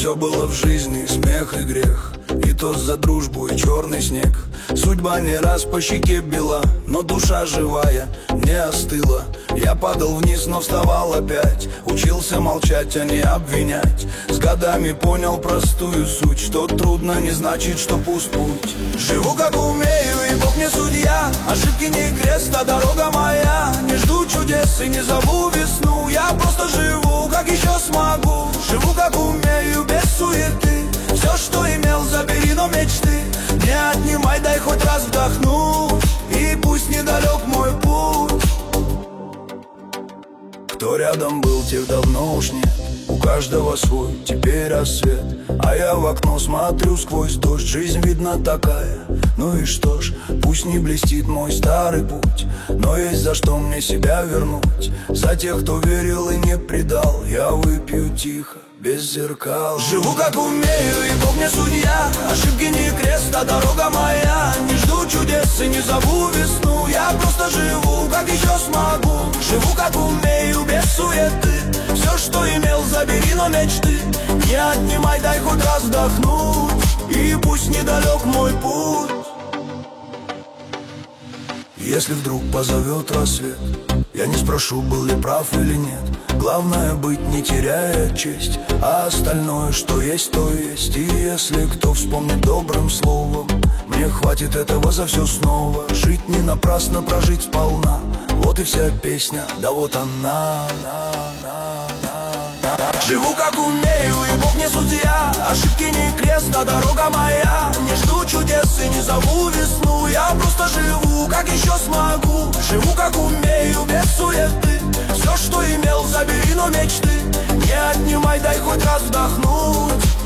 Все было в жизни, смех и грех, и тост за дружбу, и черный снег. Судьба не раз по щеке била, но душа живая не остыла. Я падал вниз, но вставал опять, учился молчать, а не обвинять. С годами понял простую суть, что трудно не значит, что пуст путь. Живу как умею, и Бог не судья, ошибки не крест, а дорога моя. Не жду чудес и не зову весну, я просто живу, как еще смогу. Живу как умею, без суеты, все, что имел, забери, но мечты не отнимай, дай хоть раз вдохнуть, и пусть недалек мой путь. Кто рядом был, тех давно уж нет, у каждого свой теперь рассвет. А я в окно смотрю сквозь дождь, жизнь видна такая. Ну и что ж, пусть не блестит мой старый путь, но есть за что мне себя вернуть. За тех, кто верил и не предал, я выпью тихо, без зеркал. Живу как умею, и Бог не судья, ошибки не крест, а дорога моя. Не жду чудес и не зову весну, я просто живу, как еще смогу. Живу как умею, без суеты, все, что имел, забери, но мечты не отнимай, дай хоть раз вдохнуть, и пусть недалек мой путь. Если вдруг позовет рассвет, я не спрошу, был ли прав или нет. Главное быть, не теряя честь, а остальное, что есть, то есть. И если кто вспомнит добрым словом, мне хватит этого за все снова. Жить не напрасно, прожить сполна, вот и вся песня, да вот она. Живу как умею, и Бог не судья, ошибки не крест, а дорога моя. Не жду чудес и не зову весну, я просто живу, как еще смогу. Живу как умею, без суеты, все, что имел, забери, но мечты не отнимай, дай хоть раз вдохнуть,